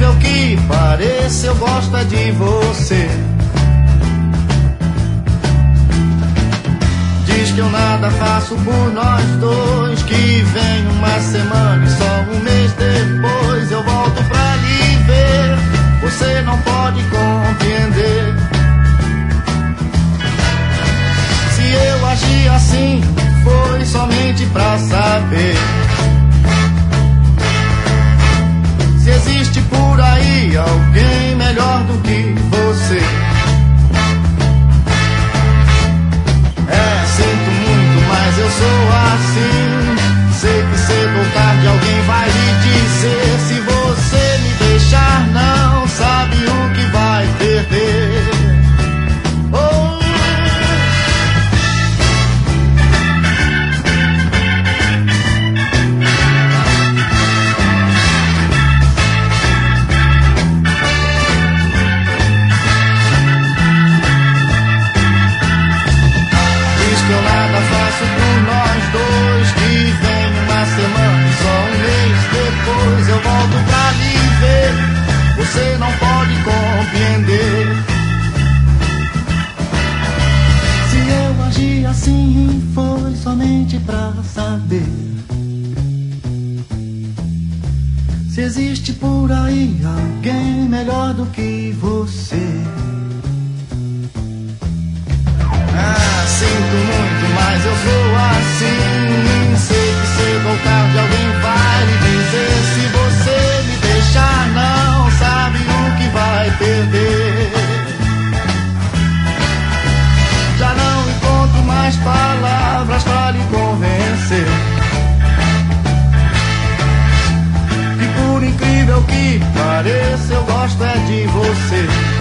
incrível que pareça, eu gosto é de você. Diz que eu nada faço por nós dois, que vem uma semana e só um mês depois eu volto pra lhe ver. Você não pode compreender. Se eu agi assim, foi somente pra saber se existe por aí alguém melhor do que você. Sinto muito, mas eu sou assim. Sei que cedo ou tarde alguém vai lhe dizer. Se você me deixar, não sabe o que vai perder. Oh. Que eu nada faço por nós dois, que vem uma semana e só um mês depois eu volto pra lhe ver. Você não pode compreender. Se eu agi assim, foi somente pra saber se existe por aí alguém melhor do que você. Sinto muito, mas eu sou assim. Sei que cedo ou tarde alguém vai lhe dizer. Se você me deixar, não sabe o que vai perder. Já não encontro mais palavras pra lhe convencer que por incrível que pareça, eu gosto é de você.